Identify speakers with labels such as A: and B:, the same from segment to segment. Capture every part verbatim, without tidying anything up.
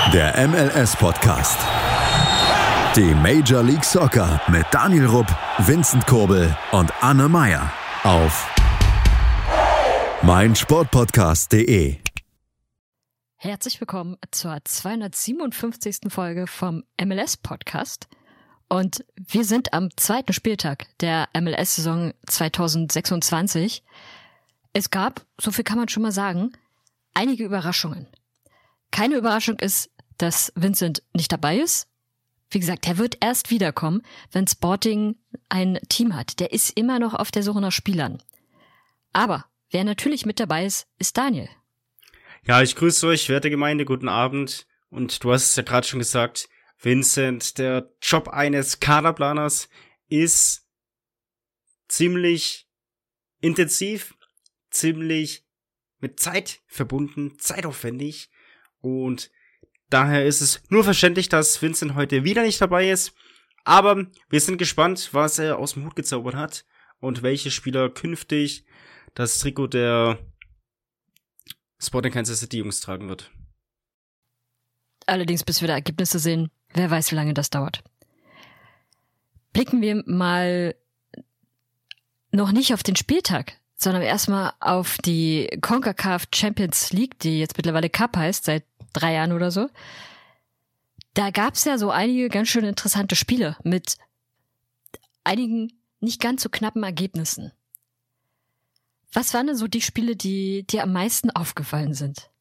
A: Der M L S-Podcast. Die Major League Soccer mit Daniel Rupp, Vincent Kurbel und Anne Meyer auf meinsportpodcast punkt de.
B: Herzlich willkommen zur zweihundertsiebenundfünfzigsten Folge vom M L S-Podcast. Und wir sind am zweiten Spieltag der M L S-Saison zweitausendsechsundzwanzig. Es gab, so viel kann man schon mal sagen, einige Überraschungen. Keine Überraschung ist, dass Vincent nicht dabei ist. Wie gesagt, er wird erst wiederkommen, wenn Sporting ein Team hat. Der ist immer noch auf der Suche nach Spielern. Aber wer natürlich mit dabei ist, ist Daniel.
C: Ja, ich grüße euch, werte Gemeinde, guten Abend. Und du hast es ja gerade schon gesagt, Vincent, der Job eines Kaderplaners ist ziemlich intensiv, ziemlich mit Zeit verbunden, zeitaufwendig. Und daher ist es nur verständlich, dass Vincent heute wieder nicht dabei ist. Aber wir sind gespannt, was er aus dem Hut gezaubert hat und welche Spieler künftig das Trikot der Sporting Kansas City Jungs tragen wird.
B: Allerdings, bis wir da Ergebnisse sehen, wer weiß, wie lange das dauert. Blicken wir mal noch nicht auf den Spieltag, sondern erstmal auf die CONCACAF Champions League, die jetzt mittlerweile Cup heißt, seit drei Jahren oder so. Da gab's ja so einige ganz schön interessante Spiele mit einigen nicht ganz so knappen Ergebnissen. Was waren denn so die Spiele, die dir am meisten aufgefallen sind?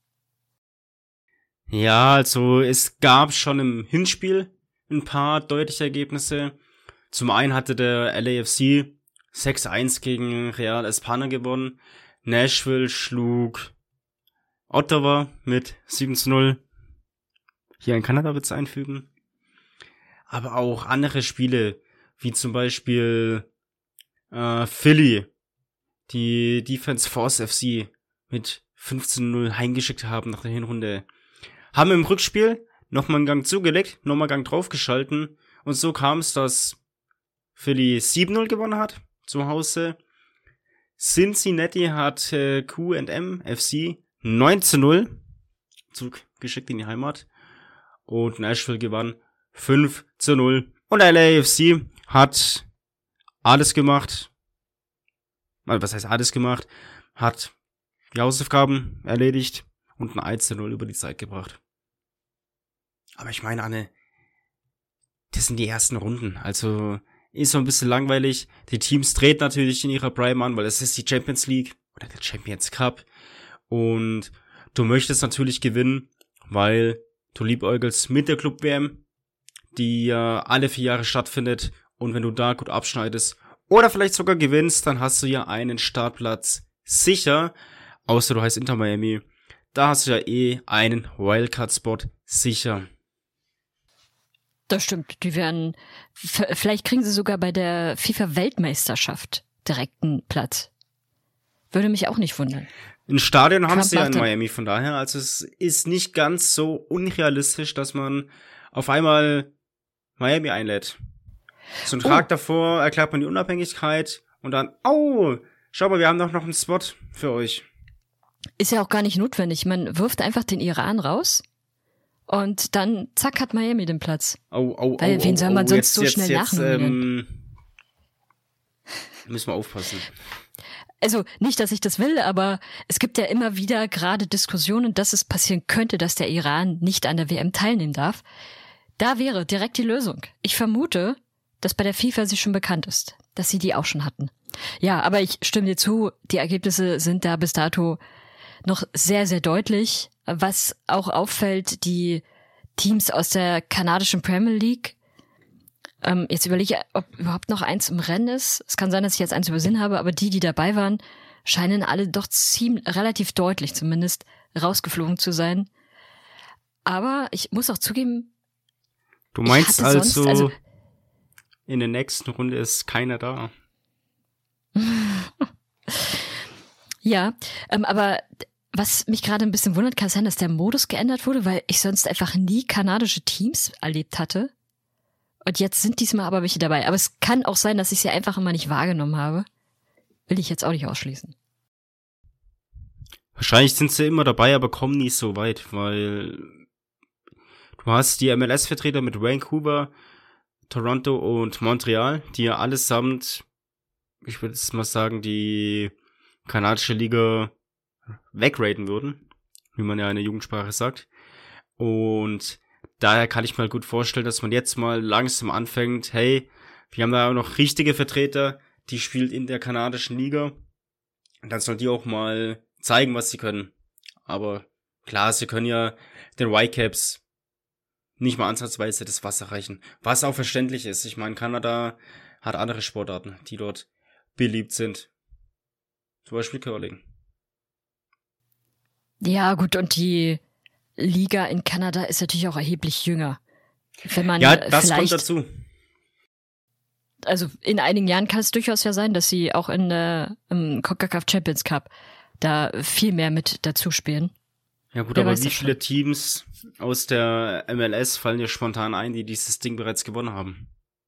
C: Ja, also es gab schon im Hinspiel ein paar deutliche Ergebnisse. Zum einen hatte der L A F C sechs eins gegen Real España gewonnen. Nashville schlug Ottawa mit sieben zu null. Hier in Kanada wird's einfügen. Aber auch andere Spiele, wie zum Beispiel äh, Philly, die Defense Force F C mit fünfzehn zu null heimgeschickt haben nach der Hinrunde, haben im Rückspiel nochmal einen Gang zugelegt, nochmal einen Gang draufgeschalten. Und so kam es, dass Philly sieben null gewonnen hat zu Hause. Cincinnati hat äh, Q and M F C neun zu null zurückgeschickt in die Heimat. Und Nashville gewann fünf zu null. Und L A F C hat alles gemacht. Also was heißt alles gemacht? Hat die Hausaufgaben erledigt und ein eins zu null über die Zeit gebracht. Aber ich meine, Anne, das sind die ersten Runden. Also ist so ein bisschen langweilig. Die Teams treten natürlich in ihrer Prime an, weil es ist die Champions League oder der Champions Cup. Und du möchtest natürlich gewinnen, weil du liebäugelst mit der Club-W M, die ja alle vier Jahre stattfindet. Und wenn du da gut abschneidest oder vielleicht sogar gewinnst, dann hast du ja einen Startplatz sicher. Außer du heißt Inter Miami. Da hast du ja eh einen Wildcard-Spot sicher.
B: Das stimmt, die werden, f- vielleicht kriegen sie sogar bei der FIFA-Weltmeisterschaft direkt einen Platz. Würde mich auch nicht wundern.
C: Ein Stadion haben
B: Trump
C: sie ja in
B: macht dann-
C: Miami, von daher, also es ist nicht ganz so unrealistisch, dass man auf einmal Miami einlädt. So einen
B: Oh.
C: Tag davor erklärt man die Unabhängigkeit und dann, oh, schau mal, wir haben doch noch einen Spot für euch.
B: Ist ja auch gar nicht notwendig. Man wirft einfach den Iran raus und dann zack hat Miami den Platz.
C: Oh, oh,
B: Weil
C: oh,
B: wen
C: oh,
B: soll man
C: oh,
B: sonst
C: jetzt,
B: so
C: jetzt,
B: schnell
C: jetzt,
B: nachnominieren?
C: ähm, müssen wir aufpassen.
B: Also nicht, dass ich das will, aber es gibt ja immer wieder gerade Diskussionen, dass es passieren könnte, dass der Iran nicht an der W M teilnehmen darf. Da wäre direkt die Lösung. Ich vermute, dass bei der FIFA sie schon bekannt ist, dass sie die auch schon hatten. Ja, aber ich stimme dir zu, die Ergebnisse sind da bis dato noch sehr, sehr deutlich. Was auch auffällt, die Teams aus der kanadischen Premier League, ähm, jetzt überlege ich, ob überhaupt noch eins im Rennen ist. Es kann sein, dass ich jetzt eins übersehen habe, aber die, die dabei waren, scheinen alle doch ziemlich, relativ deutlich zumindest rausgeflogen zu sein. Aber ich muss auch zugeben,
C: Du
B: ich
C: meinst
B: hatte sonst-
C: also,
B: also-
C: in der nächsten Runde ist keiner da.
B: ja, ähm, aber was mich gerade ein bisschen wundert, kann es sein, dass der Modus geändert wurde, weil ich sonst einfach nie kanadische Teams erlebt hatte. Und jetzt sind diesmal aber welche dabei. Aber es kann auch sein, dass ich sie einfach immer nicht wahrgenommen habe. Will ich jetzt auch nicht ausschließen.
C: Wahrscheinlich sind sie immer dabei, aber kommen nicht so weit, weil Du hast die M L S-Vertreter mit Vancouver, Toronto und Montreal, die ja allesamt, ich würde jetzt mal sagen, die kanadische Liga wegraten würden, wie man ja in der Jugendsprache sagt. Und daher kann ich mir gut vorstellen, dass man jetzt mal langsam anfängt, hey, wir haben da auch noch richtige Vertreter, die spielt in der kanadischen Liga. Und dann sollen die auch mal zeigen, was sie können. Aber klar, sie können ja den Whitecaps nicht mal ansatzweise das Wasser reichen. Was auch verständlich ist. Ich meine, Kanada hat andere Sportarten, die dort beliebt sind. Zum Beispiel Curling.
B: Ja, gut, und die Liga in Kanada ist natürlich auch erheblich jünger. Wenn man
C: ja, das
B: vielleicht,
C: kommt dazu.
B: Also in einigen Jahren kann es durchaus ja sein, dass sie auch in der im CONCACAF Champions Cup da viel mehr mit dazu spielen.
C: Ja gut,
B: Wer
C: aber
B: weiß
C: wie
B: das
C: viele
B: schon.
C: Teams aus der M L S fallen dir spontan ein, die dieses Ding bereits gewonnen haben?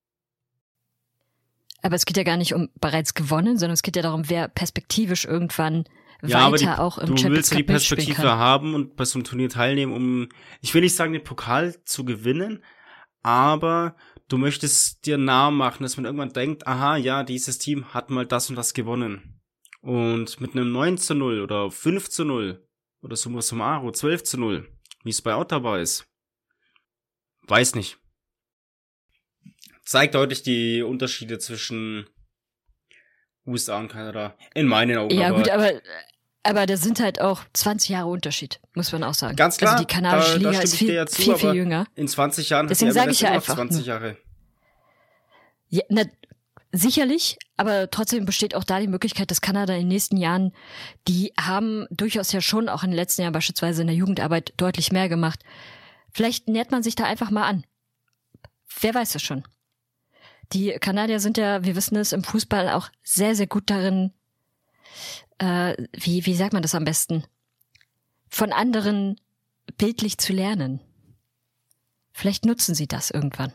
B: Aber es geht ja gar nicht um bereits gewonnen, sondern es geht ja darum, wer perspektivisch irgendwann
C: Ja, aber
B: weiter
C: die,
B: auch im
C: du
B: Champions
C: willst ja die
B: Cup mitspielen
C: Perspektive
B: kann.
C: haben und bei so einem Turnier teilnehmen, um, ich will nicht sagen, den Pokal zu gewinnen, aber du möchtest dir nahe machen, dass man irgendwann denkt, aha, ja, dieses Team hat mal das und das gewonnen. Und mit einem neun zu null oder fünf zu null oder summa summarum zwölf zu null, wie es bei Ottawa ist, weiß nicht. Zeigt deutlich die Unterschiede zwischen U S A und Kanada. In meinen Augen.
B: Ja
C: aber
B: gut, aber aber da sind halt auch zwanzig Jahre Unterschied, muss man auch sagen.
C: Ganz klar,
B: Also die kanadische
C: da, da
B: Liga
C: stimme
B: ist
C: ich
B: viel,
C: dir ja zu,
B: viel, viel
C: aber
B: jünger.
C: in zwanzig Jahren
B: Deswegen
C: hat die
B: sag
C: M L S
B: ich ja
C: immer noch
B: einfach
C: zwanzig
B: nur.
C: Jahre.
B: Ja, na, sicherlich, aber trotzdem besteht auch da die Möglichkeit, dass Kanada in den nächsten Jahren, die haben durchaus ja schon auch in den letzten Jahren beispielsweise in der Jugendarbeit deutlich mehr gemacht. Vielleicht nähert man sich da einfach mal an. Wer weiß das schon. Die Kanadier sind ja, wir wissen es, im Fußball auch sehr, sehr gut darin, äh, wie, wie sagt man das am besten? Von anderen bildlich zu lernen. Vielleicht nutzen sie das irgendwann.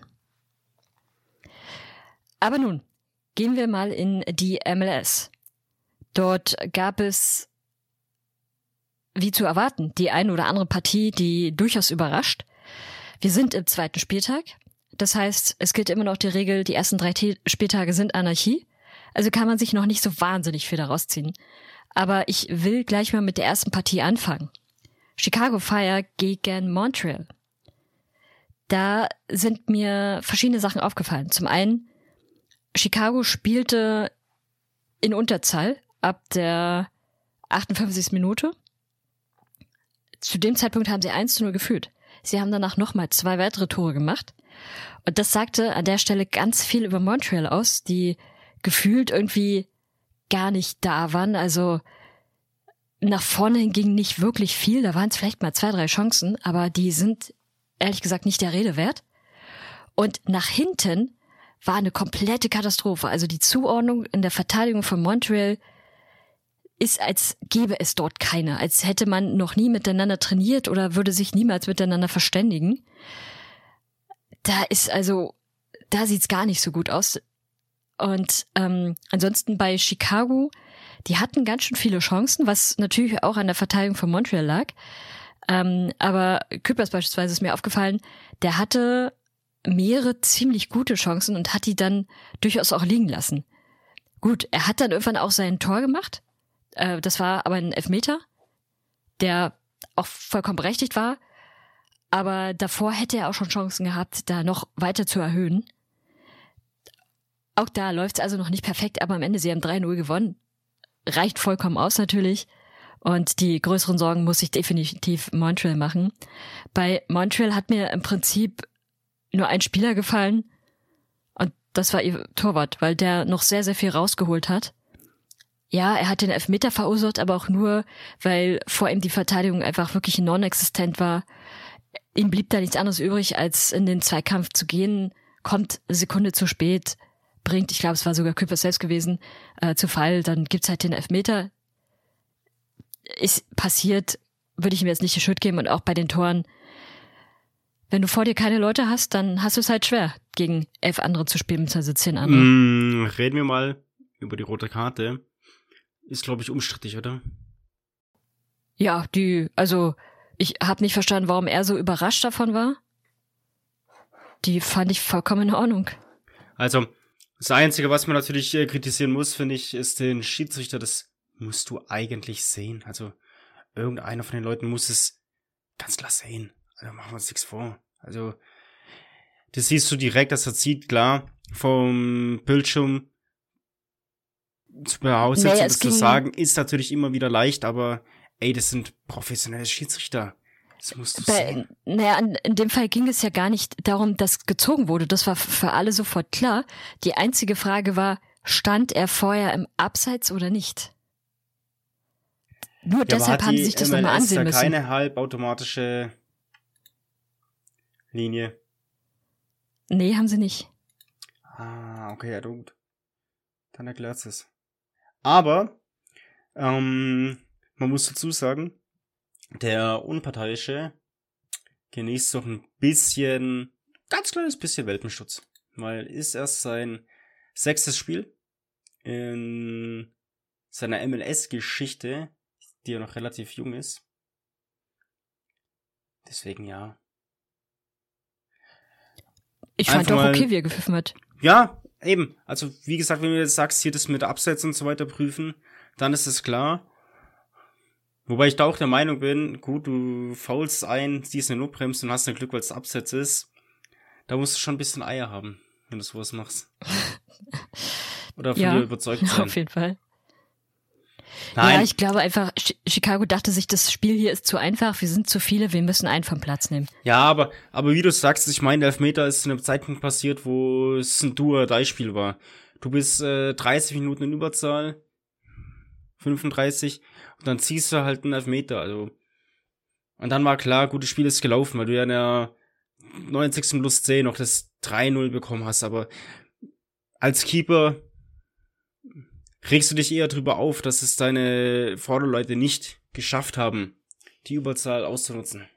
B: Aber nun, gehen wir mal in die M L S. Dort gab es, wie zu erwarten, die ein oder andere Partie, die durchaus überrascht. Wir sind im zweiten Spieltag. Das heißt, es gilt immer noch die Regel, die ersten drei T- Spieltage sind Anarchie. Also kann man sich noch nicht so wahnsinnig viel daraus ziehen. Aber ich will gleich mal mit der ersten Partie anfangen. Chicago Fire gegen Montreal. Da sind mir verschiedene Sachen aufgefallen. Zum einen, Chicago spielte in Unterzahl ab der achtundfünfzigsten Minute. Zu dem Zeitpunkt haben sie eins zu null geführt. Sie haben danach nochmal zwei weitere Tore gemacht. Und das sagte an der Stelle ganz viel über Montreal aus, die gefühlt irgendwie gar nicht da waren. Also nach vorne hin ging nicht wirklich viel. Da waren es vielleicht mal zwei, drei Chancen, aber die sind ehrlich gesagt nicht der Rede wert. Und nach hinten war eine komplette Katastrophe. Also die Zuordnung in der Verteidigung von Montreal ist, als gäbe es dort keine. Als hätte man noch nie miteinander trainiert oder würde sich niemals miteinander verständigen. Da ist also, da sieht's gar nicht so gut aus. Und ähm, ansonsten bei Chicago, die hatten ganz schön viele Chancen, was natürlich auch an der Verteidigung von Montreal lag. Ähm, aber Küppers beispielsweise ist mir aufgefallen, der hatte mehrere ziemlich gute Chancen und hat die dann durchaus auch liegen lassen. Gut, er hat dann irgendwann auch sein Tor gemacht. Äh, das war aber ein Elfmeter, der auch vollkommen berechtigt war. Aber davor hätte er auch schon Chancen gehabt, da noch weiter zu erhöhen. Auch da läuft es also noch nicht perfekt, aber am Ende, sie haben drei null gewonnen. Reicht vollkommen aus natürlich. Und die größeren Sorgen muss sich definitiv Montreal machen. Bei Montreal hat mir im Prinzip nur ein Spieler gefallen. Und das war ihr Torwart, weil der noch sehr, sehr viel rausgeholt hat. Ja, er hat den Elfmeter verursacht, aber auch nur, weil vor ihm die Verteidigung einfach wirklich non-existent war. Ihm blieb da nichts anderes übrig, als in den Zweikampf zu gehen, kommt eine Sekunde zu spät, bringt, ich glaube, es war sogar Küppers selbst gewesen, äh, zu Fall, dann gibt's halt den Elfmeter. Ist passiert, würde ich ihm jetzt nicht die Schuld geben. Und auch bei den Toren, wenn du vor dir keine Leute hast, dann hast du es halt schwer, gegen elf andere zu spielen, beziehungsweise zehn andere.
C: Mm, reden wir mal über die rote Karte. Ist, glaube ich, umstrittig, oder?
B: Ja, die, also ich habe nicht verstanden, warum er so überrascht davon war. die fand ich vollkommen in Ordnung.
C: Also, das Einzige, was man natürlich äh, kritisieren muss, finde ich, ist den Schiedsrichter. Das musst du eigentlich sehen. Also, irgendeiner von den Leuten muss es ganz klar sehen. Also, machen wir uns nichts vor. Also, das siehst du direkt, dass er zieht, klar, vom Bildschirm zu Hause naja, das zu sagen, ist natürlich immer wieder leicht, aber ey, das sind professionelle Schiedsrichter. Das musst du bei, sehen.
B: Naja, in, in dem Fall ging es ja gar nicht darum, dass gezogen wurde. Das war für alle sofort klar. Die einzige Frage war, stand er vorher im Abseits oder nicht? Nur ja, deshalb haben sie sich das nochmal ansehen müssen.
C: Keine halbautomatische Linie.
B: Nee, haben sie nicht.
C: Ah, okay, ja gut. Dann erklärt es. Aber, ähm, man muss dazu sagen, der Unparteiische genießt doch ein bisschen, ganz kleines bisschen Welpenschutz. Weil ist erst sein sechstes Spiel in seiner M L S-Geschichte, die ja noch relativ jung ist. Deswegen ja.
B: Ich fand doch okay, wie er gepfiffen hat.
C: Ja, eben. Also, wie gesagt, wenn du jetzt sagst, hier das mit Abseits und so weiter prüfen, dann ist es klar. Wobei ich da auch der Meinung bin, gut, du faulst ein, siehst eine Notbremse und hast ein Glück, weil es Abseits ist. Da musst du schon ein bisschen Eier haben, wenn du sowas machst. Oder von
B: ja,
C: dir überzeugt sein.
B: Auf jeden Fall.
C: Nein.
B: Ja, ich glaube einfach, Chicago dachte sich, das Spiel hier ist zu einfach, wir sind zu viele, wir müssen einen vom Platz nehmen.
C: Ja, aber, aber wie du sagst, ich meine, der Elfmeter ist zu einem Zeitpunkt passiert, wo es ein Do-or-Die-Spiel war. Du bist äh, dreißig Minuten in Überzahl, fünfunddreißig, und dann ziehst du halt einen Elfmeter, also. Und dann war klar, gutes Spiel ist gelaufen, weil du ja in der neunzigsten plus zehn noch das drei null bekommen hast, aber als Keeper regst du dich eher drüber auf, dass es deine Vorderleute nicht geschafft haben, die Überzahl auszunutzen.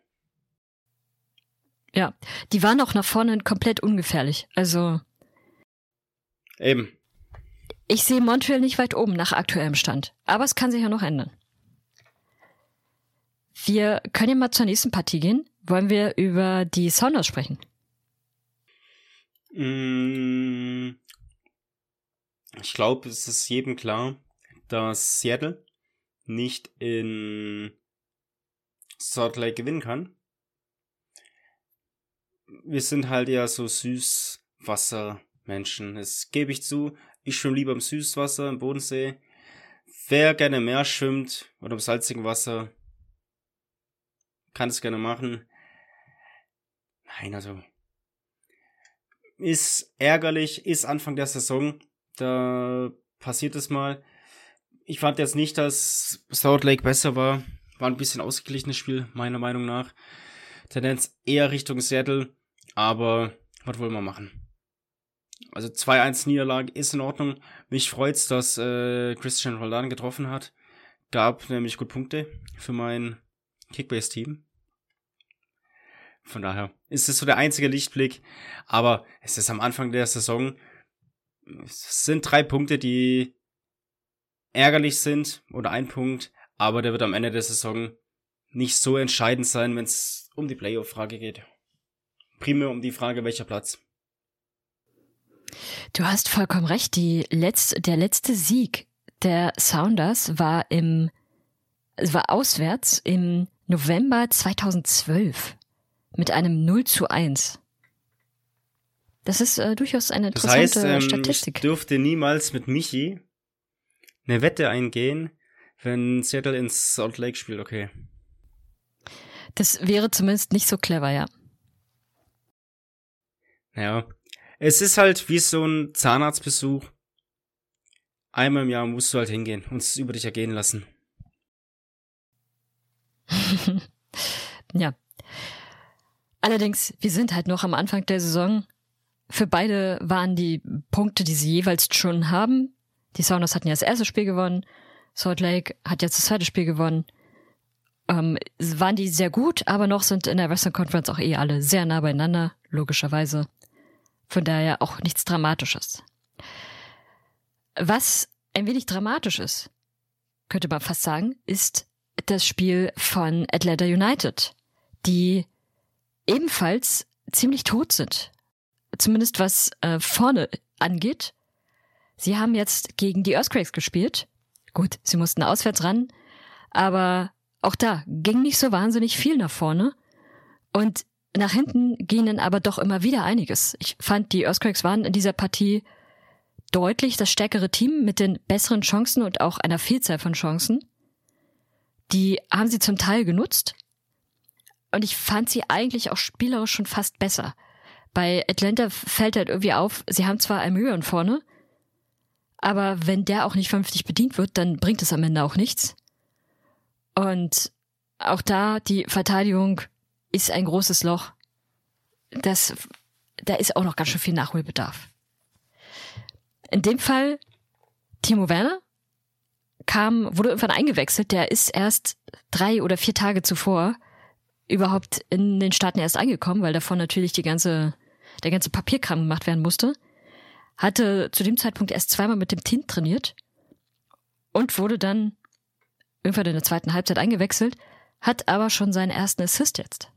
B: Ja, die waren auch nach vorne komplett ungefährlich. Also
C: eben.
B: Ich sehe Montreal nicht weit oben nach aktuellem Stand. Aber es kann sich ja noch ändern. Wir können ja mal zur nächsten Partie gehen. Wollen wir über die Sounders sprechen?
C: Mm. Ich glaube, es ist jedem klar, dass Seattle nicht in Salt Lake gewinnen kann. Wir sind halt eher so Süßwassermenschen. Das gebe ich zu. Ich schwimme lieber im Süßwasser, im Bodensee. Wer gerne im Meer schwimmt oder im salzigen Wasser, kann es gerne machen. Nein, also ist ärgerlich, ist Anfang der Saison. Da passiert es mal. Ich fand jetzt nicht, dass Salt Lake besser war. War ein bisschen ausgeglichenes Spiel, meiner Meinung nach. Tendenz eher Richtung Seattle. Aber was wollen wir machen? Also zwei eins Niederlage ist in Ordnung. Mich freut's, dass äh, Christian Roldan getroffen hat. Gab nämlich gut Punkte für mein Kickbase-Team. Von daher ist es so der einzige Lichtblick. Aber es ist am Anfang der Saison. Es sind drei Punkte, die ärgerlich sind, oder ein Punkt, aber der wird am Ende der Saison nicht so entscheidend sein, wenn es um die Playoff-Frage geht. Primär um die Frage, welcher Platz.
B: Du hast vollkommen recht, die letzte, der letzte Sieg der Sounders war im, war auswärts im November zweitausendzwölf mit einem null zu eins. Das ist äh, durchaus eine interessante
C: das heißt, ähm,
B: Statistik.
C: Ich dürfte niemals mit Michi eine Wette eingehen, wenn Seattle ins Salt Lake spielt, okay.
B: Das wäre zumindest nicht so clever, ja.
C: Naja, es ist halt wie so ein Zahnarztbesuch. Einmal im Jahr musst du halt hingehen und es über dich ergehen lassen.
B: Ja. Allerdings, wir sind halt noch am Anfang der Saison. Für beide waren die Punkte, die sie jeweils schon haben. Die Sounders hatten ja das erste Spiel gewonnen. Salt Lake hat jetzt das zweite Spiel gewonnen. Ähm, waren die sehr gut, aber noch sind in der Western Conference auch eh alle sehr nah beieinander, logischerweise. Von daher auch nichts Dramatisches. Was ein wenig dramatisch ist, könnte man fast sagen, ist das Spiel von Atlanta United, die ebenfalls ziemlich tot sind. zumindest was äh, vorne angeht. Sie haben jetzt gegen die Earthquakes gespielt. Gut, sie mussten auswärts ran, aber auch da ging nicht so wahnsinnig viel nach vorne. Und nach hinten ging dann aber doch immer wieder einiges. Ich fand, die Earthquakes waren in dieser Partie deutlich das stärkere Team mit den besseren Chancen und auch einer Vielzahl von Chancen. Die haben sie zum Teil genutzt. Und ich fand sie eigentlich auch spielerisch schon fast besser. Bei Atlanta fällt halt irgendwie auf, sie haben zwar Almiron vorne, aber wenn der auch nicht vernünftig bedient wird, dann bringt es am Ende auch nichts. Und auch da, die Verteidigung ist ein großes Loch. Das, da ist auch noch ganz schön viel Nachholbedarf. In dem Fall, Timo Werner kam, wurde irgendwann eingewechselt. Der ist erst drei oder vier Tage zuvor überhaupt in den Staaten erst angekommen, weil davon natürlich die ganze, der ganze Papierkram gemacht werden musste. Hatte zu dem Zeitpunkt erst zweimal mit dem Team trainiert und wurde dann irgendwann in der zweiten Halbzeit eingewechselt, hat aber schon seinen ersten Assist jetzt.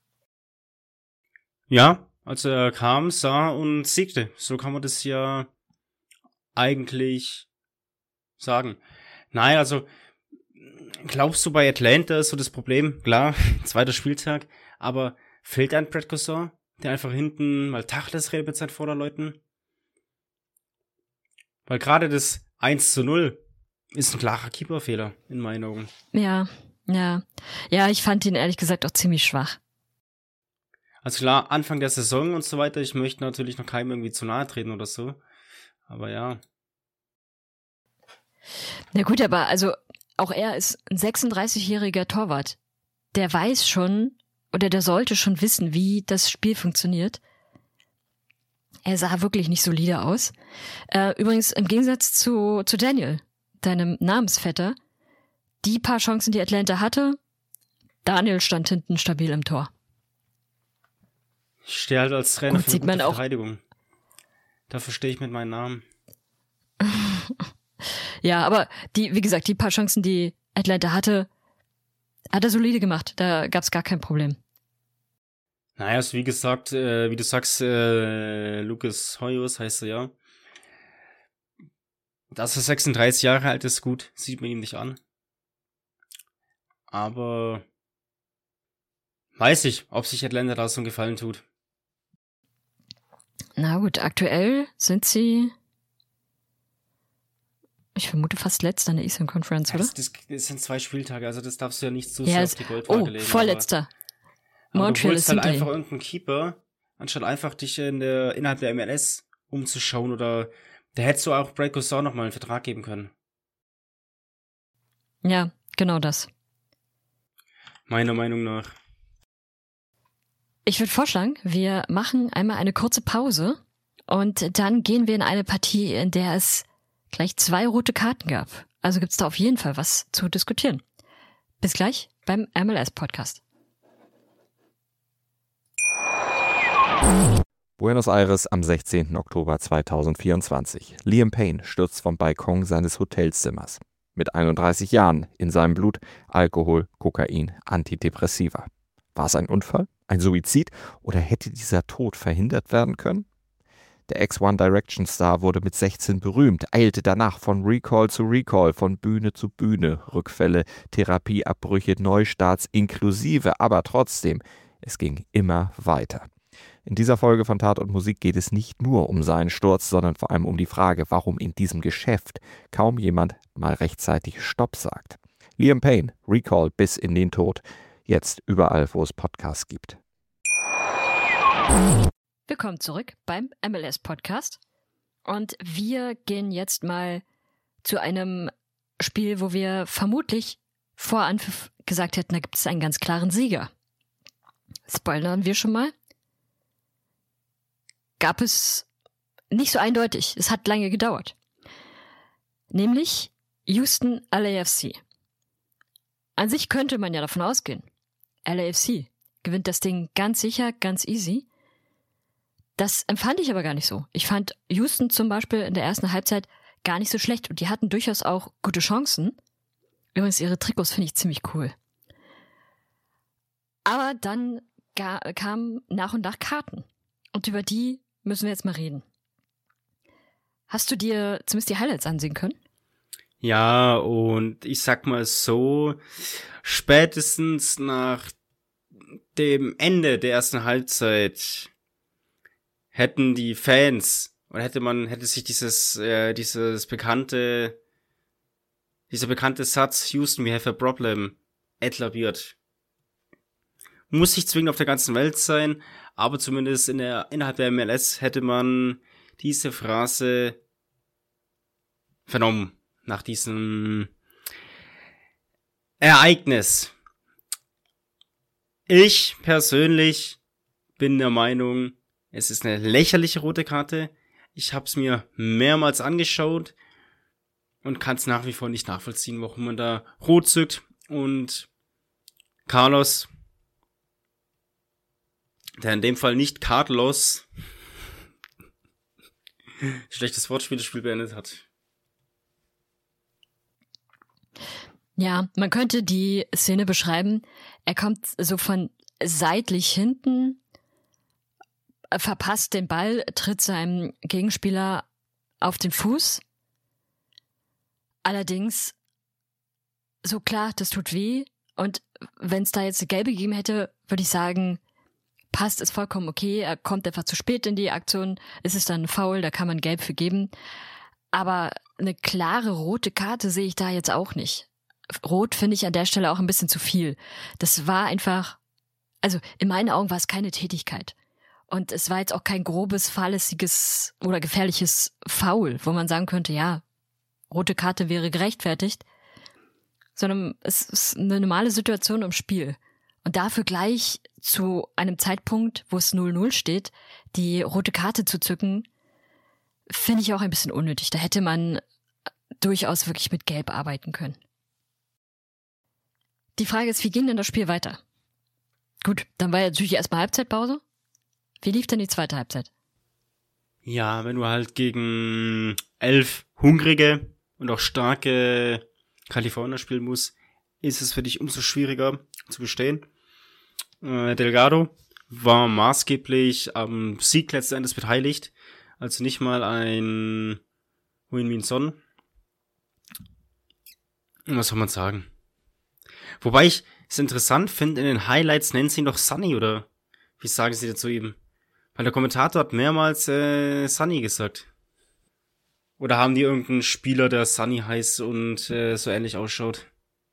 C: Ja, also er kam, sah und siegte. So kann man das ja eigentlich sagen. Nein, also glaubst du, bei Atlanta ist so das Problem? Klar, zweiter Spieltag, aber fehlt ein Brad Cousin, der einfach hinten mal Tacheles redet mit seinen Vorderleuten? Weil gerade das eins zu null ist ein klarer Keeperfehler, in meinen Augen.
B: Ja, ja. Ja, ich fand ihn ehrlich gesagt auch ziemlich schwach.
C: Also klar, Anfang der Saison und so weiter, ich möchte natürlich noch keinem irgendwie zu nahe treten oder so. Aber ja.
B: Na gut, aber also auch er ist ein sechsunddreißigjähriger Torwart. Der weiß schon, oder der sollte schon wissen, wie das Spiel funktioniert. Er sah wirklich nicht solide aus. Äh, übrigens, im Gegensatz zu, zu Daniel, deinem Namensvetter, die paar Chancen, die Atlanta hatte, Daniel stand hinten stabil im Tor.
C: Ich stehe halt als Trainer
B: Gut,
C: für
B: sieht
C: eine gute
B: man auch.
C: Verteidigung. Dafür stehe ich mit meinem Namen.
B: Ja, aber die, wie gesagt, die paar Chancen, die Atlanta hatte, hat er solide gemacht. Da gab's gar kein Problem.
C: Naja, also wie gesagt, äh, wie du sagst, äh, Lucas Hoyos heißt er ja. Dass er sechsunddreißig Jahre alt ist, gut, sieht man ihm nicht an. Aber weiß ich, ob sich Atlanta da so einen Gefallen tut.
B: Na gut, aktuell sind sie, ich vermute, fast letzter in der Eastern Conference, oder?
C: Das, das, das sind zwei Spieltage, also das darfst du ja nicht so
B: Ja,
C: sehr
B: es-
C: auf die Goldwaage
B: oh,
C: legen.
B: vorletzter.
C: Aber, aber du
B: Montreal
C: holst
B: ist
C: halt
B: hinter
C: einfach
B: ihm.
C: irgendeinen Keeper, anstatt einfach dich in der, innerhalb der M L S umzuschauen oder da hättest du auch Brad Cousin noch mal einen Vertrag geben können.
B: Ja, genau das.
C: Meiner Meinung nach.
B: Ich würde vorschlagen, wir machen einmal eine kurze Pause und dann gehen wir in eine Partie, in der es gleich zwei rote Karten gab. Also gibt's da auf jeden Fall was zu diskutieren. Bis gleich beim M L S-Podcast.
D: Buenos Aires am sechzehnten Oktober zweitausendvierundzwanzig. Liam Payne stürzt vom Balkon seines Hotelzimmers. Mit einunddreißig Jahren, in seinem Blut Alkohol, Kokain, Antidepressiva. War es ein Unfall, ein Suizid oder hätte dieser Tod verhindert werden können? Der Ex-One Direction Star wurde mit sechzehn berühmt, eilte danach von Recall zu Recall, von Bühne zu Bühne, Rückfälle, Therapieabbrüche, Neustarts inklusive, aber trotzdem, es ging immer weiter. In dieser Folge von Tat und Musik geht es nicht nur um seinen Sturz, sondern vor allem um die Frage, warum in diesem Geschäft kaum jemand mal rechtzeitig Stopp sagt. Liam Payne, Recall bis in den Tod, jetzt überall, wo es Podcasts gibt.
B: Willkommen zurück beim M L S-Podcast. Und wir gehen jetzt mal zu einem Spiel, wo wir vermutlich vor Anpfiff gesagt hätten, da gibt es einen ganz klaren Sieger. Spoilern wir schon mal. Gab es nicht so eindeutig. Es hat lange gedauert. Nämlich Houston L A F C. An sich könnte man ja davon ausgehen. L A F C gewinnt das Ding ganz sicher, ganz easy. Das empfand ich aber gar nicht so. Ich fand Houston zum Beispiel in der ersten Halbzeit gar nicht so schlecht und die hatten durchaus auch gute Chancen. Übrigens, ihre Trikots finde ich ziemlich cool. Aber dann ga- kamen nach und nach Karten. Und über die müssen wir jetzt mal reden. Hast du dir zumindest die Highlights ansehen können?
C: Ja, und ich sag mal so, spätestens nach dem Ende der ersten Halbzeit hätten die Fans, oder hätte man, hätte sich dieses, äh, dieses bekannte, dieser bekannte Satz, Houston, we have a problem, etabliert. Muss nicht zwingend auf der ganzen Welt sein, aber zumindest in der, innerhalb der M L S hätte man diese Phrase vernommen, nach diesem Ereignis. Ich persönlich bin der Meinung, es ist eine lächerliche rote Karte. Ich habe es mir mehrmals angeschaut und kann es nach wie vor nicht nachvollziehen, warum man da rot zückt. Und Carlos, der in dem Fall nicht Carlos, schlechtes Wortspiel, das Spiel beendet hat.
B: Ja, man könnte die Szene beschreiben. Er kommt so von seitlich hinten, verpasst den Ball, tritt seinem Gegenspieler auf den Fuß. Allerdings, so klar, das tut weh. Und wenn es da jetzt eine gelbe gegeben hätte, würde ich sagen, passt, ist vollkommen okay. Er kommt einfach zu spät in die Aktion. Es ist dann ein Foul, da kann man gelb für geben. Aber eine klare rote Karte sehe ich da jetzt auch nicht. Rot finde ich an der Stelle auch ein bisschen zu viel. Das war einfach, also in meinen Augen war es keine Tätigkeit. Und es war jetzt auch kein grobes, fahrlässiges oder gefährliches Foul, wo man sagen könnte, ja, rote Karte wäre gerechtfertigt. Sondern es ist eine normale Situation im Spiel. Und dafür gleich zu einem Zeitpunkt, wo es null null steht, die rote Karte zu zücken, finde ich auch ein bisschen unnötig. Da hätte man durchaus wirklich mit Gelb arbeiten können. Die Frage ist, wie ging denn das Spiel weiter? Gut, dann war ja natürlich erstmal Halbzeitpause. Wie lief denn die zweite Halbzeit?
C: Ja, wenn du halt gegen elf hungrige und auch starke Kalifornier spielen musst, ist es für dich umso schwieriger zu bestehen. Äh, Delgado war maßgeblich am Sieg letzten Endes beteiligt. Also nicht mal ein Heung-min Son. Was soll man sagen? Wobei ich es interessant finde, in den Highlights nennen sie ihn doch Sunny, oder wie sagen sie dazu eben? Weil der Kommentator hat mehrmals äh, Sunny gesagt. Oder haben die irgendeinen Spieler, der Sunny heißt und äh, so ähnlich ausschaut?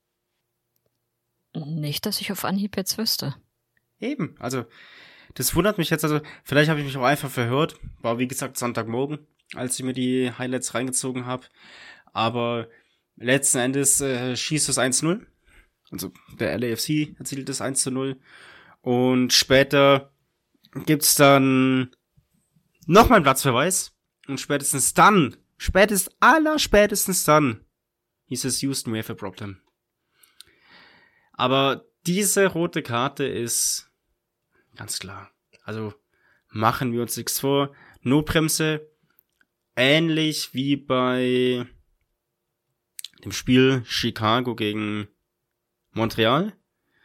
B: Nicht, dass ich auf Anhieb jetzt wüsste.
C: Eben, also das wundert mich jetzt, also vielleicht habe ich mich auch einfach verhört. War wie gesagt Sonntagmorgen, als ich mir die Highlights reingezogen habe. Aber letzten Endes äh, schießt es eins null. Also der L A F C erzielt das eins zu null. Und später gibt's dann nochmal einen Platzverweis. Und spätestens dann, spätestens, aller spätestens dann, hieß es Houston, we have a problem. Aber diese rote Karte ist ganz klar. Also machen wir uns nichts vor. Notbremse, ähnlich wie bei dem Spiel Chicago gegen Montreal.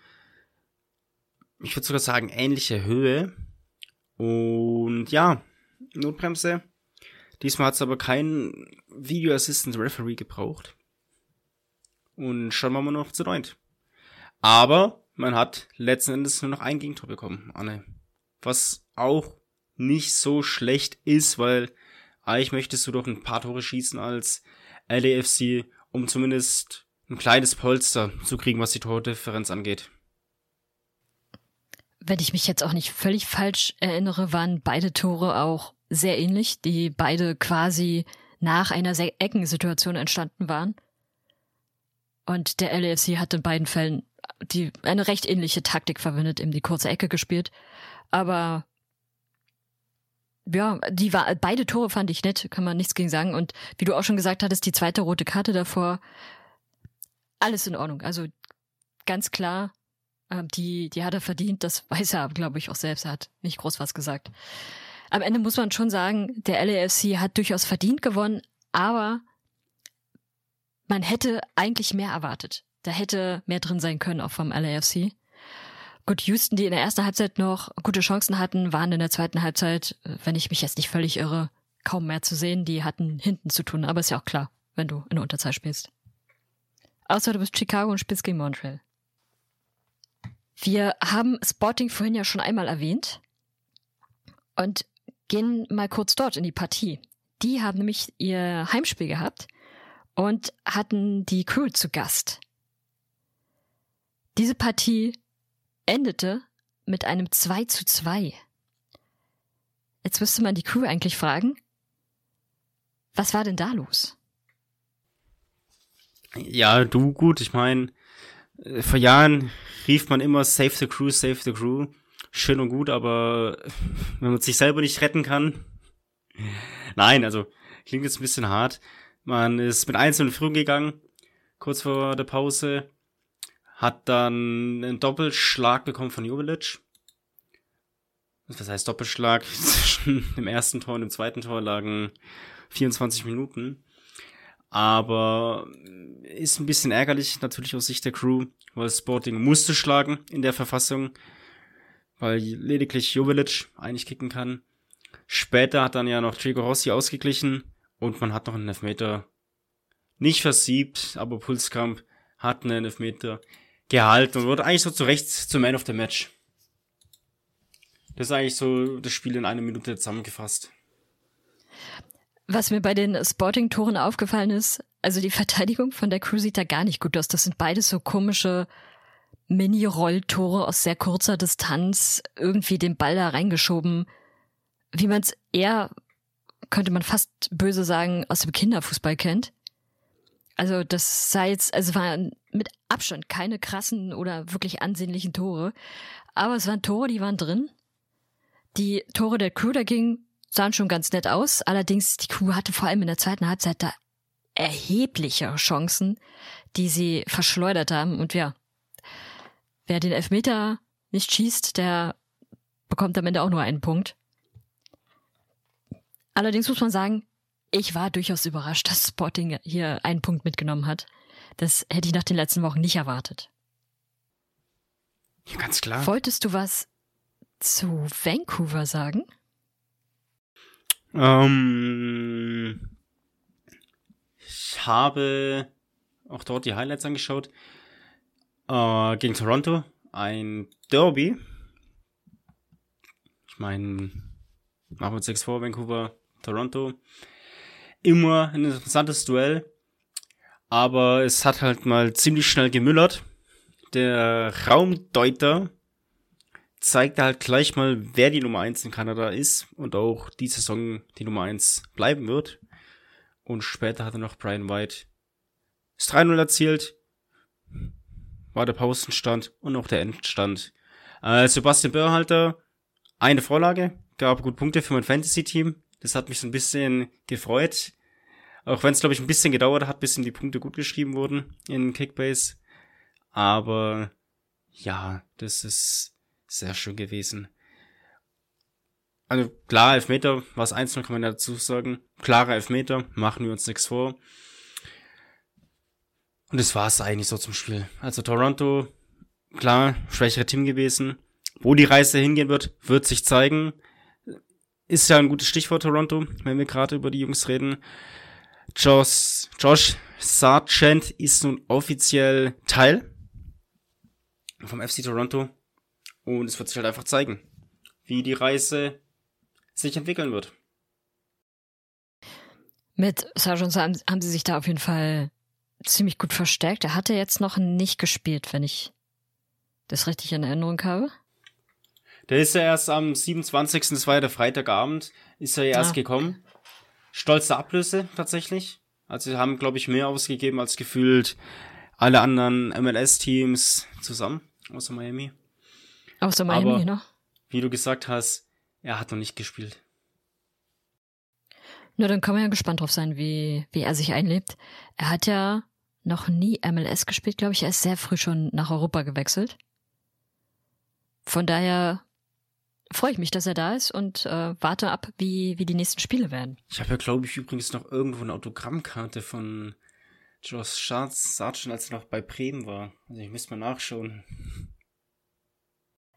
C: Ich würde sogar sagen, ähnliche Höhe. Und ja, Notbremse. Diesmal hat es aber keinen Video Assistant Referee gebraucht. Und schon waren wir noch zu neunt. Aber man hat letzten Endes nur noch ein Gegentor bekommen, Anne. Was auch nicht so schlecht ist, weil eigentlich möchtest du doch ein paar Tore schießen als L A F C, um zumindest ein kleines Polster zu kriegen, was die Tordifferenz angeht.
B: Wenn ich mich jetzt auch nicht völlig falsch erinnere, waren beide Tore auch sehr ähnlich, die beide quasi nach einer Eckensituation entstanden waren. Und der L A F C hat in beiden Fällen die eine recht ähnliche Taktik verwendet, eben die kurze Ecke gespielt. Aber ja, die war beide Tore fand ich nett, kann man nichts gegen sagen. Und wie du auch schon gesagt hattest, die zweite rote Karte davor, alles in Ordnung. Also ganz klar, die die hat er verdient. Das weiß er, glaube ich, auch selbst. Er hat nicht groß was gesagt. Am Ende muss man schon sagen, der L A F C hat durchaus verdient gewonnen, aber man hätte eigentlich mehr erwartet. Da hätte mehr drin sein können, auch vom L A F C. Gut, Houston, die in der ersten Halbzeit noch gute Chancen hatten, waren in der zweiten Halbzeit, wenn ich mich jetzt nicht völlig irre, kaum mehr zu sehen. Die hatten hinten zu tun, aber ist ja auch klar, wenn du in der Unterzahl spielst. Außer du bist Chicago und spielst gegen Montreal. Wir haben Sporting vorhin ja schon einmal erwähnt und gehen mal kurz dort in die Partie. Die haben nämlich ihr Heimspiel gehabt und hatten die Crew zu Gast. Diese Partie endete mit einem zwei zu zwei. Jetzt müsste man die Crew eigentlich fragen, was war denn da los?
C: Ja, du, gut, ich meine, vor Jahren rief man immer Save the Crew, Save the Crew. Schön und gut, aber wenn man sich selber nicht retten kann. Nein, also klingt jetzt ein bisschen hart. Man ist mit eins in Führung gegangen, kurz vor der Pause, hat dann einen Doppelschlag bekommen von Jovelic. Was heißt Doppelschlag? Zwischen dem ersten Tor und dem zweiten Tor lagen vierundzwanzig Minuten. Aber ist ein bisschen ärgerlich, natürlich aus Sicht der Crew, weil Sporting musste schlagen in der Verfassung, weil lediglich Jovelic eigentlich kicken kann. Später hat dann ja noch Trigo Rossi ausgeglichen und man hat noch einen Elfmeter nicht versiebt, aber Pulskamp hat einen Elfmeter gehalten und wurde eigentlich so zu Recht zum Man of the Match. Das ist eigentlich so das Spiel in einer Minute zusammengefasst.
B: Was mir bei den Sporting-Toren aufgefallen ist, also die Verteidigung von der Crew sieht da gar nicht gut aus. Das sind beides so komische Mini-Rolltore aus sehr kurzer Distanz, irgendwie den Ball da reingeschoben. Wie man es eher, könnte man fast böse sagen, aus dem Kinderfußball kennt. Also das sei jetzt, also waren mit Abstand keine krassen oder wirklich ansehnlichen Tore. Aber es waren Tore, die waren drin. Die Tore der Crew dagegen sahen schon ganz nett aus. Allerdings, die Crew hatte vor allem in der zweiten Halbzeit da erhebliche Chancen, die sie verschleudert haben. Und ja, wer den Elfmeter nicht schießt, der bekommt am Ende auch nur einen Punkt. Allerdings muss man sagen, ich war durchaus überrascht, dass Sporting hier einen Punkt mitgenommen hat. Das hätte ich nach den letzten Wochen nicht erwartet.
C: Ja, ganz klar.
B: Wolltest du was zu Vancouver sagen?
C: Ähm, ich habe auch dort die Highlights angeschaut. Äh, gegen Toronto, ein Derby. Ich meine, machen wir uns nichts vor, Vancouver, Toronto. Immer ein interessantes Duell. Aber es hat halt mal ziemlich schnell gemüllert. Der Raumdeuter zeigt halt gleich mal, wer die Nummer eins in Kanada ist und auch die Saison die Nummer eins bleiben wird. Und später hat er noch Brian White das drei null erzielt. War der Pausenstand und auch der Endstand. Äh, Sebastian Börhalter, eine Vorlage, gab gut Punkte für mein Fantasy-Team. Das hat mich so ein bisschen gefreut. Auch wenn es, glaube ich, ein bisschen gedauert hat, bis ihm die Punkte gut geschrieben wurden in Kickbase. Aber ja, das ist sehr schön gewesen. Also klar, Elfmeter, war es eins null, kann man dazu sagen. Klarer Elfmeter, machen wir uns nichts vor. Und das war es eigentlich so zum Spiel. Also Toronto, klar, schwächere Team gewesen. Wo die Reise hingehen wird, wird sich zeigen. Ist ja ein gutes Stichwort Toronto, wenn wir gerade über die Jungs reden. Josh, Josh Sargent ist nun offiziell Teil vom F C Toronto. Und es wird sich halt einfach zeigen, wie die Reise sich entwickeln wird.
B: Mit Sargent haben sie sich da auf jeden Fall ziemlich gut verstärkt. Er hatte jetzt noch nicht gespielt, wenn ich das richtig in Erinnerung habe.
C: Der ist ja erst am siebenundzwanzigsten, das war ja der Freitagabend, ist er ja erst ah. gekommen. Stolze Ablöse tatsächlich. Also sie haben, glaube ich, mehr ausgegeben als gefühlt alle anderen M L S-Teams zusammen, außer Miami.
B: Außer Miami,
C: Aber,
B: ne?
C: Wie du gesagt hast, er hat noch nicht gespielt.
B: Na, dann kann man ja gespannt drauf sein, wie, wie er sich einlebt. Er hat ja noch nie M L S gespielt, glaube ich. Er ist sehr früh schon nach Europa gewechselt. Von daher freue ich mich, dass er da ist und äh, warte ab, wie, wie die nächsten Spiele werden.
C: Ich habe ja, glaube ich, übrigens noch irgendwo eine Autogrammkarte von Josh Sargent, als er noch bei Bremen war. Also ich müsste mal nachschauen.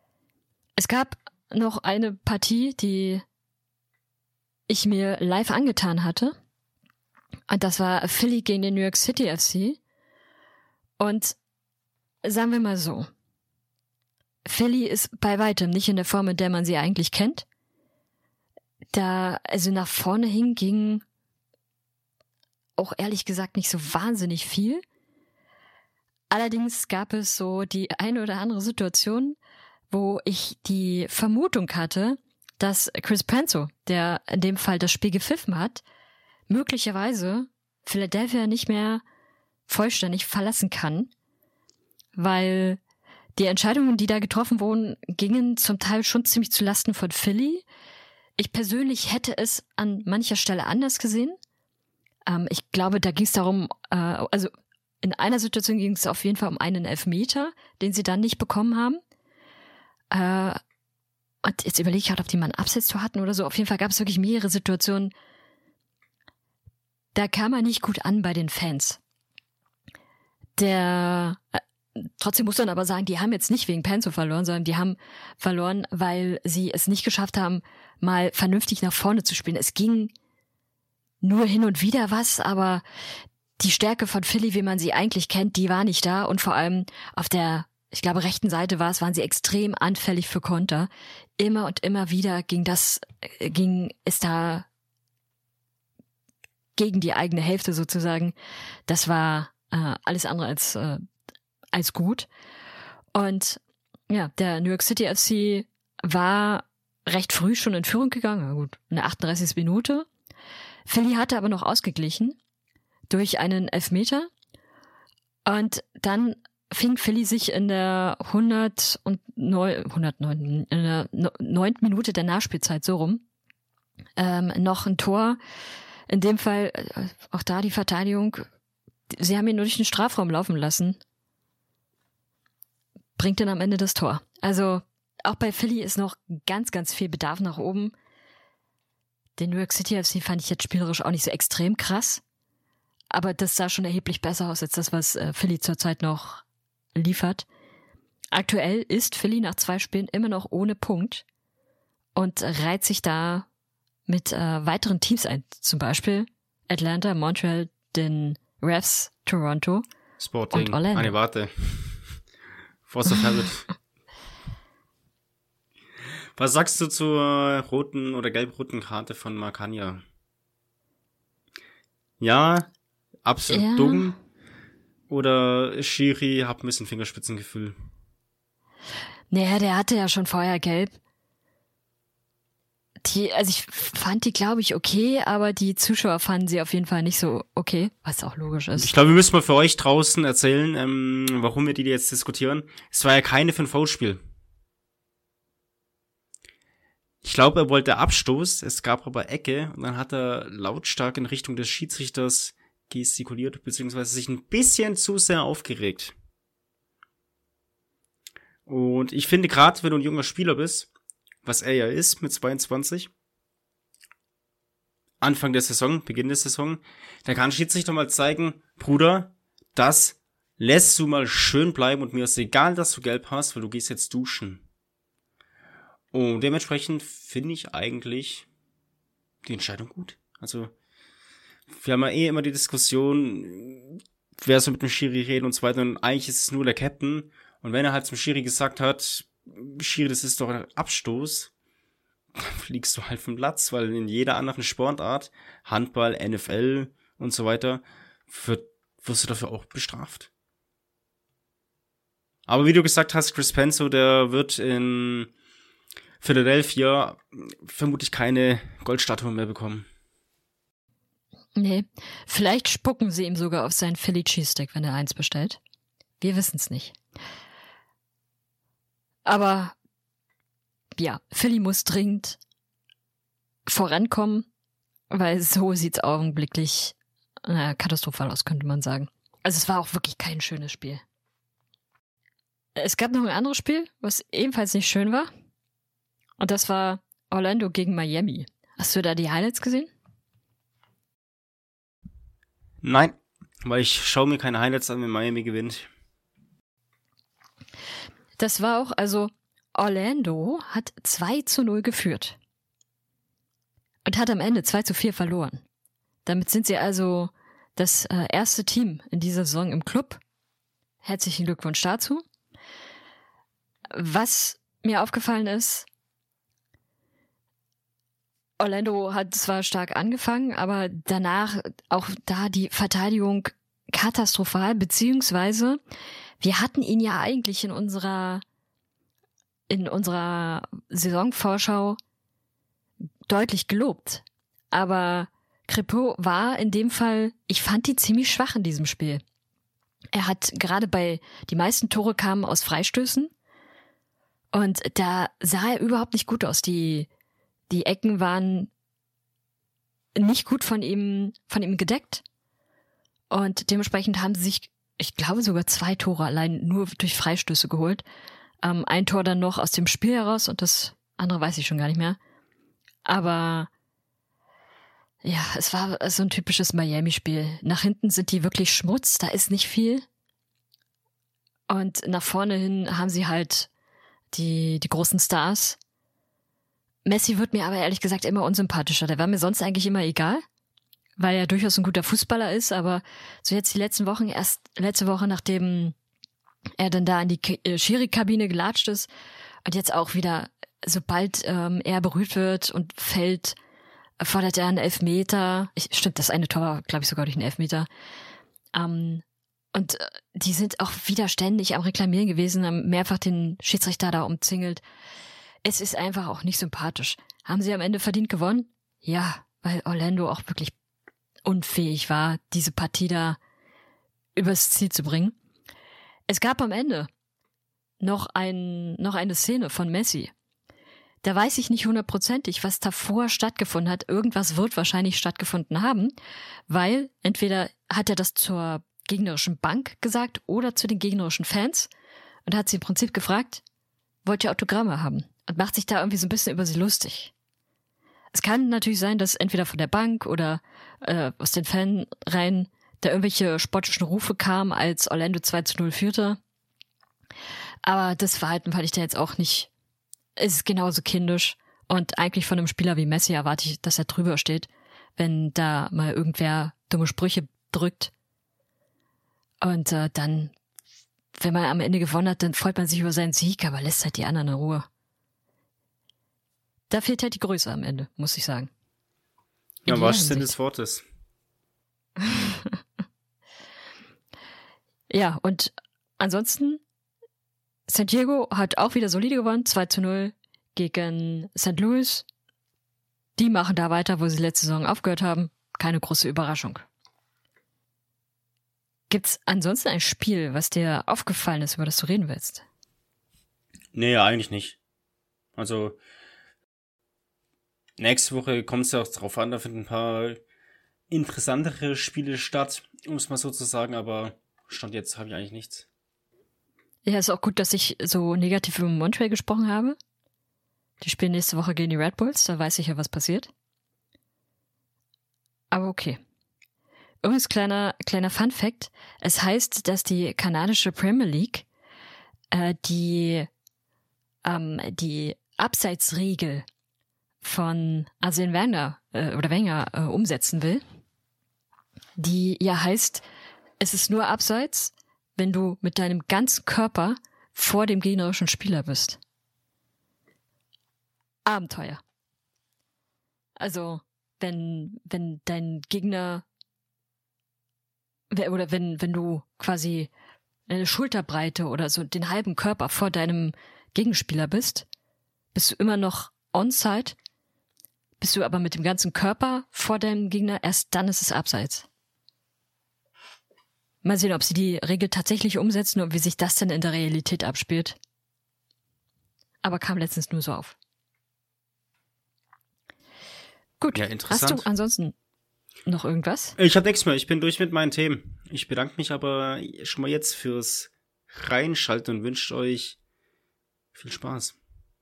B: Es gab noch eine Partie, die ich mir live angetan hatte. Und das war Philly gegen den New York City F C. Und sagen wir mal so, Philly ist bei weitem nicht in der Form, in der man sie eigentlich kennt. Da, also nach vorne hin ging auch ehrlich gesagt nicht so wahnsinnig viel. Allerdings gab es so die eine oder andere Situation, wo ich die Vermutung hatte, dass Chris Penzo, der in dem Fall das Spiel gepfiffen hat, möglicherweise Philadelphia nicht mehr vollständig verlassen kann, weil die Entscheidungen, die da getroffen wurden, gingen zum Teil schon ziemlich zu Lasten von Philly. Ich persönlich hätte es an mancher Stelle anders gesehen. Ähm, ich glaube, da ging es darum, äh, also in einer Situation ging es auf jeden Fall um einen Elfmeter, den sie dann nicht bekommen haben. Äh, und jetzt überlege ich gerade, ob die mal ein Abseits-Tor hatten oder so. Auf jeden Fall gab es wirklich mehrere Situationen, da kam er nicht gut an bei den Fans. Der äh, Trotzdem muss man aber sagen, die haben jetzt nicht wegen Penzo verloren, sondern die haben verloren, weil sie es nicht geschafft haben, mal vernünftig nach vorne zu spielen. Es ging nur hin und wieder was, aber die Stärke von Philly, wie man sie eigentlich kennt, die war nicht da. Und vor allem auf der, ich glaube, rechten Seite war es, waren sie extrem anfällig für Konter. Immer und immer wieder ging das, ging es da gegen die eigene Hälfte sozusagen. Das war äh, alles andere als äh, als gut. Und ja, der New York City F C war recht früh schon in Führung gegangen. Na gut, in der achtunddreißigsten Minute. Philly hatte aber noch ausgeglichen durch einen Elfmeter. Und dann fing Philly sich in der hundertneun, hundertneun, in der neunten Minute der Nachspielzeit so rum ähm, noch ein Tor. In dem Fall äh, auch da die Verteidigung. Sie haben ihn nur durch den Strafraum laufen lassen. Bringt dann am Ende das Tor. Also auch bei Philly ist noch ganz, ganz viel Bedarf nach oben. Den New York City F C fand ich jetzt spielerisch auch nicht so extrem krass. Aber das sah schon erheblich besser aus als das, was äh, Philly zurzeit noch liefert. Aktuell ist Philly nach zwei Spielen immer noch ohne Punkt und reiht sich da mit äh, weiteren Teams ein. Zum Beispiel Atlanta, Montreal, den Refs, Toronto
C: Sporting.
B: und Orlando.
C: Eine Warte. Force of Habit. Was sagst du zur roten oder gelb-roten Karte von Marcagna? Ja, absolut
B: ja.
C: dumm. Oder Schiri, hab ein bisschen Fingerspitzengefühl.
B: Naja, der hatte ja schon vorher gelb. Die, also ich fand die, glaube ich, okay, aber die Zuschauer fanden sie auf jeden Fall nicht so okay, was auch logisch ist.
C: Ich glaube, wir müssen mal für euch draußen erzählen, ähm, warum wir die jetzt diskutieren. Es war ja keine für ein Foulspiel. Ich glaube, er wollte Abstoß, es gab aber Ecke und dann hat er lautstark in Richtung des Schiedsrichters gestikuliert, beziehungsweise sich ein bisschen zu sehr aufgeregt. Und ich finde, gerade wenn du ein junger Spieler bist, was er ja ist mit zweiundzwanzig, Anfang der Saison, Beginn der Saison, da kann Schiedsrichter mal zeigen, Bruder, das lässt du mal schön bleiben und mir ist egal, dass du gelb hast, weil du gehst jetzt duschen. Und dementsprechend finde ich eigentlich die Entscheidung gut. Also, wir haben ja eh immer die Diskussion, wer soll mit dem Schiri reden und so weiter, und eigentlich ist es nur der Captain. Und wenn er halt zum Schiri gesagt hat, Schiri, das ist doch ein Abstoß, dann fliegst du halt vom Platz, weil in jeder anderen Sportart, Handball, N F L und so weiter, wird, wirst du dafür auch bestraft. Aber wie du gesagt hast, Chris Penzo, der wird in Philadelphia vermutlich keine Goldstatue mehr bekommen.
B: Nee, vielleicht spucken sie ihm sogar auf seinen Philly Cheesesteak, wenn er eins bestellt. Wir wissen es nicht. Aber ja, Philly muss dringend vorankommen, weil so sieht's augenblicklich naja, katastrophal aus, könnte man sagen. Also es war auch wirklich kein schönes Spiel. Es gab noch ein anderes Spiel, was ebenfalls nicht schön war. Und das war Orlando gegen Miami. Hast du da die Highlights gesehen?
C: Nein, weil ich schaue mir keine Highlights an, wenn Miami gewinnt.
B: Das war auch, also Orlando hat zwei zu null geführt und hat am Ende zwei zu vier verloren. Damit sind sie also das äh, erste Team in dieser Saison im Club. Herzlichen Glückwunsch dazu. Was mir aufgefallen ist, Orlando hat zwar stark angefangen, aber danach auch da die Verteidigung katastrophal, beziehungsweise wir hatten ihn ja eigentlich in unserer in unserer Saisonvorschau deutlich gelobt. Aber Crépeau war in dem Fall, ich fand ihn ziemlich schwach in diesem Spiel. Er hat gerade bei, die meisten Tore kamen aus Freistößen und da sah er überhaupt nicht gut aus. Die, die Ecken waren nicht gut von ihm, von ihm gedeckt und dementsprechend haben sie sich, ich glaube sogar zwei Tore allein nur durch Freistöße geholt. Ähm, ein Tor dann noch aus dem Spiel heraus und das andere weiß ich schon gar nicht mehr. Aber ja, es war so ein typisches Miami-Spiel. Nach hinten sind die wirklich Schmutz, da ist nicht viel. Und nach vorne hin haben sie halt die, die großen Stars. Messi wird mir aber ehrlich gesagt immer unsympathischer. Der war mir sonst eigentlich immer egal, weil er durchaus ein guter Fußballer ist. Aber so jetzt die letzten Wochen, erst letzte Woche, nachdem er dann da in die K- Schiri-Kabine gelatscht ist und jetzt auch wieder, sobald ähm, er berührt wird und fällt, fordert er einen Elfmeter. Ich, stimmt, das eine Tor war, glaube ich, sogar durch einen Elfmeter. Ähm, und äh, die sind auch wieder ständig am Reklamieren gewesen, haben mehrfach den Schiedsrichter da umzingelt. Es ist einfach auch nicht sympathisch. Haben sie am Ende verdient gewonnen? Ja, weil Orlando auch wirklich unfähig war, diese Partie da übers Ziel zu bringen. Es gab am Ende noch ein, noch eine Szene von Messi. Da weiß ich nicht hundertprozentig, was davor stattgefunden hat. Irgendwas wird wahrscheinlich stattgefunden haben, weil entweder hat er das zur gegnerischen Bank gesagt oder zu den gegnerischen Fans und hat sie im Prinzip gefragt, wollt ihr Autogramme haben? Und macht sich da irgendwie so ein bisschen über sie lustig. Es kann natürlich sein, dass entweder von der Bank oder äh, aus den Fanreihen da irgendwelche spottischen Rufe kamen, als Orlando zwei zu null führte. Aber das Verhalten fand ich da jetzt auch nicht. Es ist genauso kindisch. Und eigentlich von einem Spieler wie Messi erwarte ich, dass er drüber steht, wenn da mal irgendwer dumme Sprüche drückt. Und äh, dann, wenn man am Ende gewonnen hat, dann freut man sich über seinen Sieg, aber lässt halt die anderen in Ruhe. Da fehlt halt die Größe am Ende, muss ich sagen.
C: Ja, im wahrsten Sinne des Wortes.
B: Ja, und ansonsten, San Diego hat auch wieder solide gewonnen, zwei zu null gegen Sankt Louis. Die machen da weiter, wo sie letzte Saison aufgehört haben. Keine große Überraschung. Gibt's ansonsten ein Spiel, was dir aufgefallen ist, über das du reden willst?
C: Nee, eigentlich nicht. Also, nächste Woche kommt es ja auch drauf an, da finden ein paar interessantere Spiele statt, um es mal so zu sagen, aber Stand jetzt habe ich eigentlich nichts.
B: Ja, ist auch gut, dass ich so negativ über Montreal gesprochen habe. Die spielen nächste Woche gegen die Red Bulls, da weiß ich ja, was passiert. Aber okay. Übrigens kleiner, kleiner Fun-Fact. Es heißt, dass die kanadische Premier League äh, die, ähm, die Abseitsregel von Arsene Wenger äh, oder Wenger äh, umsetzen will, die ja heißt, es ist nur Abseits, wenn du mit deinem ganzen Körper vor dem gegnerischen Spieler bist. Abenteuer. Also, wenn, wenn dein Gegner oder wenn, wenn du quasi eine Schulterbreite oder so den halben Körper vor deinem Gegenspieler bist, bist du immer noch onside. Bist du aber mit dem ganzen Körper vor deinem Gegner, erst dann ist es Abseits. Mal sehen, ob sie die Regel tatsächlich umsetzen und wie sich das denn in der Realität abspielt. Aber kam letztens nur so auf. Gut,
C: ja, interessant.
B: Hast du ansonsten noch irgendwas?
C: Ich habe nichts mehr, ich bin durch mit meinen Themen. Ich bedanke mich aber schon mal jetzt fürs Reinschalten und wünsche euch viel Spaß.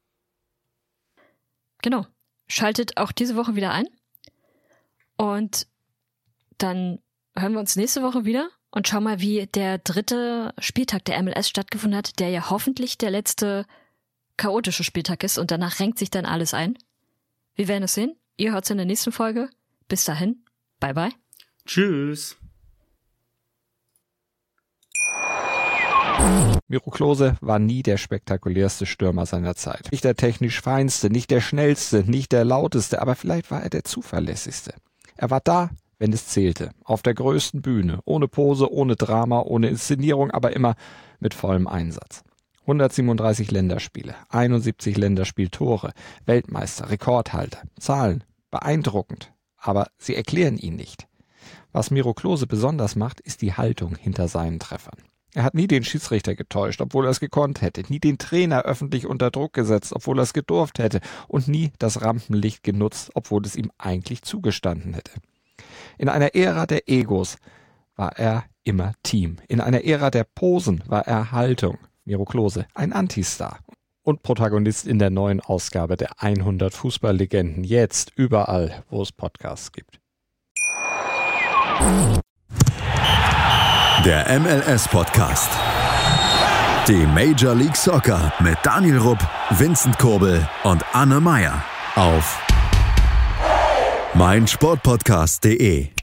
B: Genau. Schaltet auch diese Woche wieder ein. Und dann hören wir uns nächste Woche wieder und schauen mal, wie der dritte Spieltag der M L S stattgefunden hat, der ja hoffentlich der letzte chaotische Spieltag ist und danach renkt sich dann alles ein. Wir werden es sehen. Ihr hört es in der nächsten Folge. Bis dahin. Bye, bye.
C: Tschüss.
D: Miro Klose war nie der spektakulärste Stürmer seiner Zeit. Nicht der technisch feinste, nicht der schnellste, nicht der lauteste, aber vielleicht war er der zuverlässigste. Er war da, wenn es zählte, auf der größten Bühne, ohne Pose, ohne Drama, ohne Inszenierung, aber immer mit vollem Einsatz. hundertsiebenunddreißig Länderspiele, einundsiebzig Länderspieltore, Weltmeister, Rekordhalter, Zahlen, beeindruckend, aber sie erklären ihn nicht. Was Miro Klose besonders macht, ist die Haltung hinter seinen Treffern. Er hat nie den Schiedsrichter getäuscht, obwohl er es gekonnt hätte, nie den Trainer öffentlich unter Druck gesetzt, obwohl er es gedurft hätte und nie das Rampenlicht genutzt, obwohl es ihm eigentlich zugestanden hätte. In einer Ära der Egos war er immer Team. In einer Ära der Posen war er Haltung. Miro Klose, ein Antistar und Protagonist in der neuen Ausgabe der hundert Fußballlegenden, jetzt überall, wo es Podcasts gibt.
A: Der M L S-Podcast. Die Major League Soccer mit Daniel Rupp, Vincent Kurbel und Anne Meyer auf meinsportpodcast punkt de.